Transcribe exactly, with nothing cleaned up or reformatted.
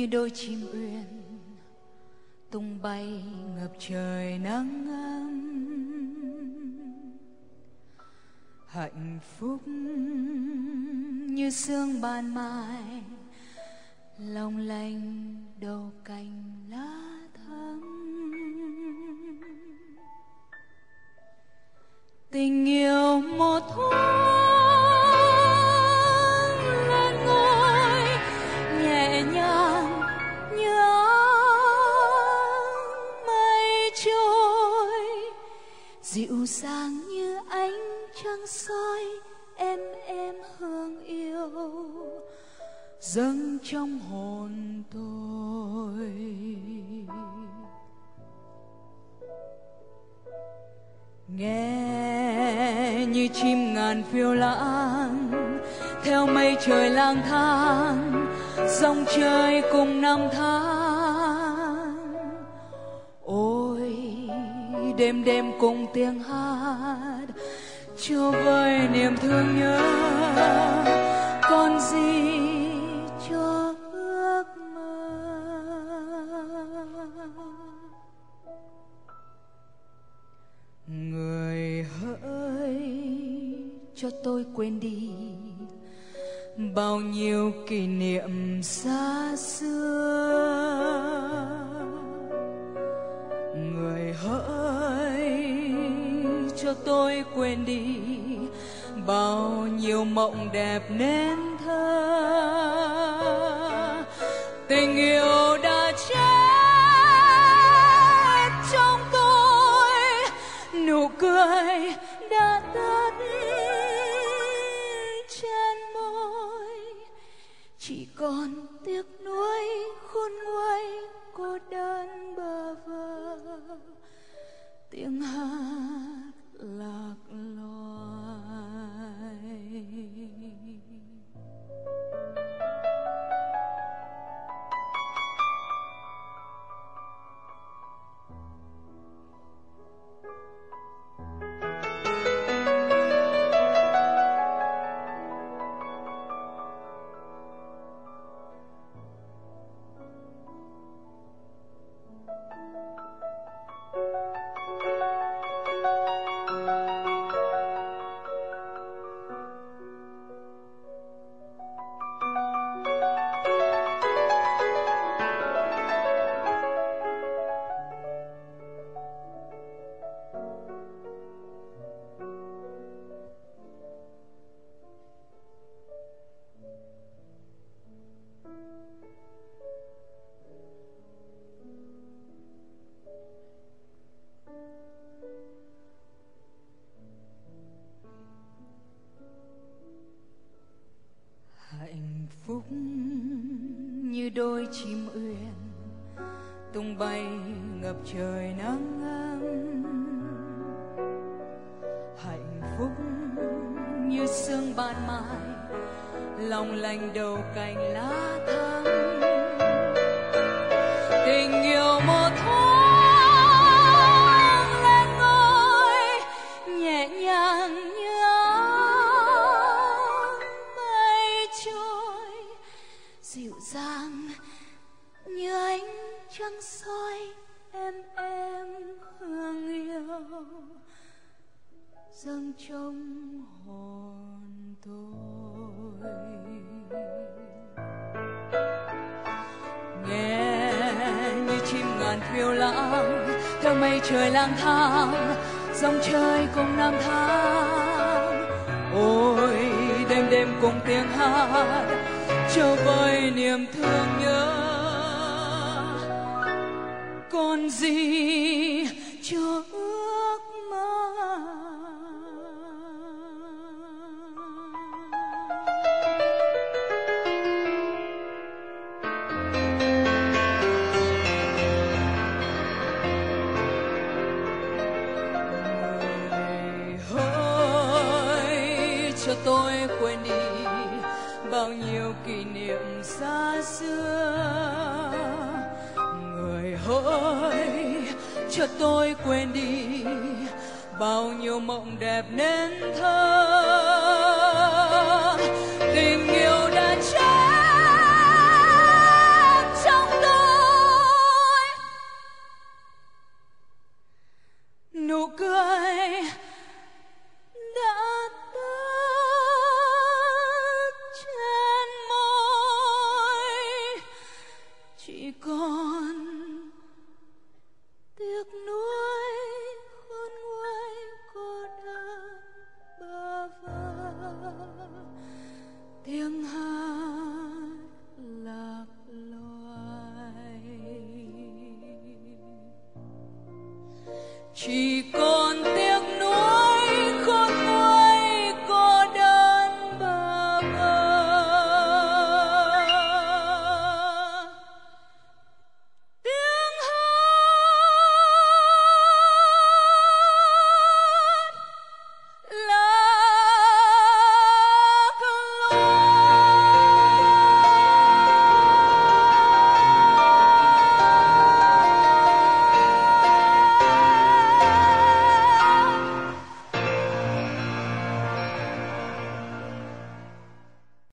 như đôi chim uyên tung bay ngập trời nắng ấm. Hạnh phúc như sương ban mai long lanh đầu cành lá thắm. Tình yêu một thoáng lên ngôi nhẹ nhàng như áng mây trôi, dịu dàng như ánh trăng soi em em hương yêu dâng trong hồn tôi. Nghe như chim ngàn phiêu lãng theo mây trời lang thang, dòng trời cùng năm tháng. Ôi đêm đêm cùng tiếng hát cho vơi niềm thương nhớ, còn gì cho ước mơ. Người hỡi cho tôi quên đi bao nhiêu kỷ niệm xa xưa. Người hỡi cho tôi quên đi bao nhiêu mộng đẹp nên thơ. Tình yêu đã chết trong tôi, nụ cười đã tắt trên môi, chỉ còn tiếc nuối khôn nguôi cô đơn bơ vơ, tiếng hát lạc loài. Hạnh phúc như đôi chim uyên tung bay ngập trời nắng ấm. Hạnh phúc như sương ban mai long lanh đầu cành lá thắm. Tình yêu một thoáng lên ngôi nhẹ nhàng như áng mây trôi, dịu dàng như ánh trăng soi em em hương yêu dâng trong hồn tôi. Nghe như chim ngàn phiêu lãng theo mây trời lang thang, dòng trời cùng năm tháng. Ôi đêm đêm cùng tiếng hát cho vơi niềm thương nhớ, còn gì cho ước mơ. Cho tôi quên đi bao nhiêu kỷ niệm xa xưa. Người hỡi cho tôi quên đi bao nhiêu mộng đẹp nên thơ. Tình yêu đã chết trong tiếng hát lạc loài. Chỉ có